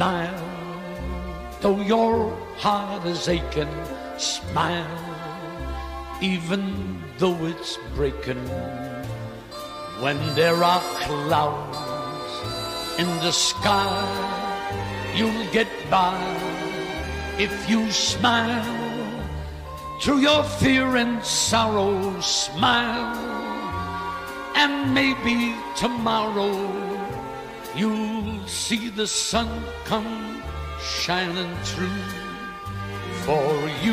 smile. Though your heart is aching, smile. Even though it's breaking. When there are clouds in the sky, you'll get by if you smile. Through your fear and sorrow, smile. And maybe tomorrow you'll see the sun come shining through for you.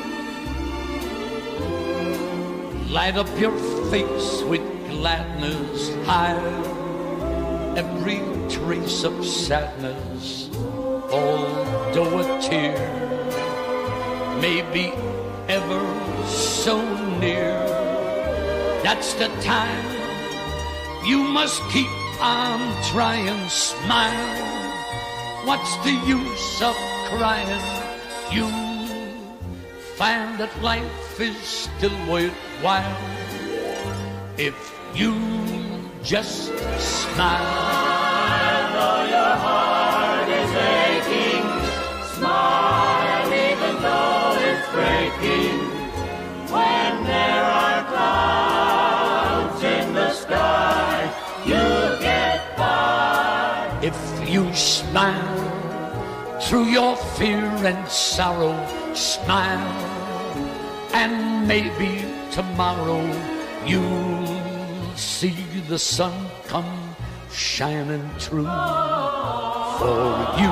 Light up your face with gladness, hide every trace of sadness, although a tear may be ever so near. That's the time you must keep on trying, smile. What's the use of crying? You'll find that life is still worthwhile if you just smile. Though your heart is aching, smile even though it's breaking. When there are clouds in the sky, you'll get by if you smile. Through your fear and sorrow, smile. And maybe tomorrow you'll see the sun come shining through for you.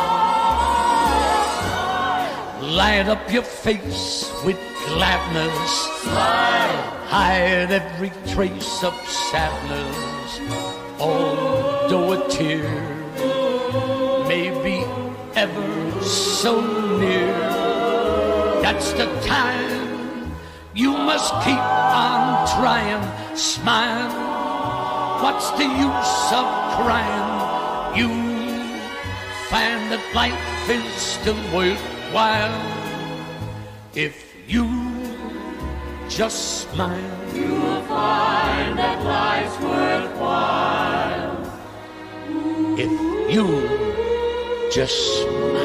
Light up your face with gladness, smile. Hide every trace of sadness, although a tear may be ever so near. That's the time you must keep on trying, smile. What's the use of crying? You'll find that life is still worthwhile if you just smile. You'll find that life's worthwhile if you just smile.